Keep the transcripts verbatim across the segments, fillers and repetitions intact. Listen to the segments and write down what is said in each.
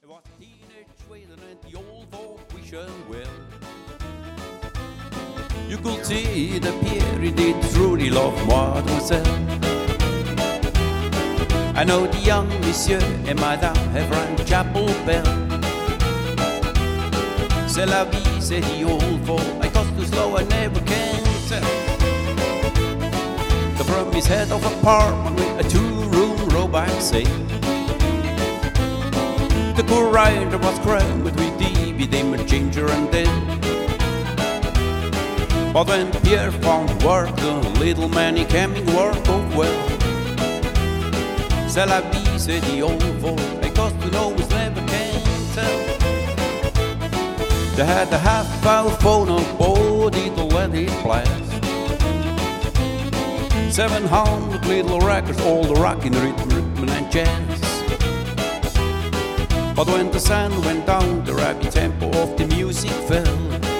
was a teenage Sweden and the old folk wish him well. You could see the Pierre did truly love Mademoiselle. I know the young monsieur and madame have rang the chapel bell. C'est la vie, said the old folk, I got too slow, I never can tell. The from his head of apartment with a two-room row back safe. The corridor was crammed with D V D, ginger and then. But when Pierre found work, the little man he came in work of well. C'est la vie, said the old folk, I got to know was never can tell. They had a half-hour phone on board, it'll let it blast. Seven hundred little records, all the rockin' rhythm, rhythm and jazz. But when the sun went down, the rapid tempo of the music fell.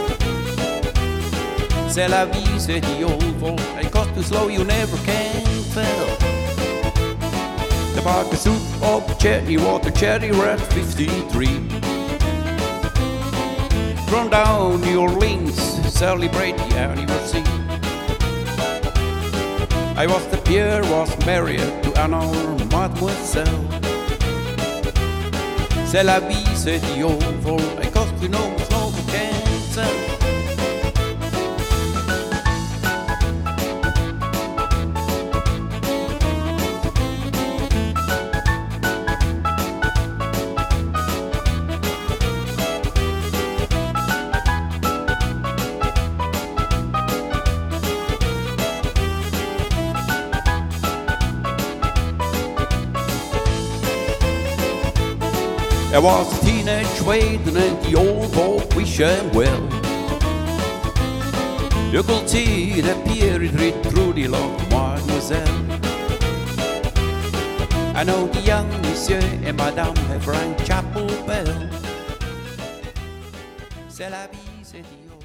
C'est la vie, said the old folk, I got too slow, you never can tell. The vodka soup of cherry water, cherry red fifty-three. Run down New Orleans, celebrate the anniversary. I was the Pierre, was married to another Mademoiselle. C'est la vie, said the old folk, I got to know what's no can tell. I was a teenage waiting and the old folk wish him well. You could see that Pierre read through the love Mademoiselle. I know the young monsieur and madame have rang chapel bell. C'est la vie, c'est the old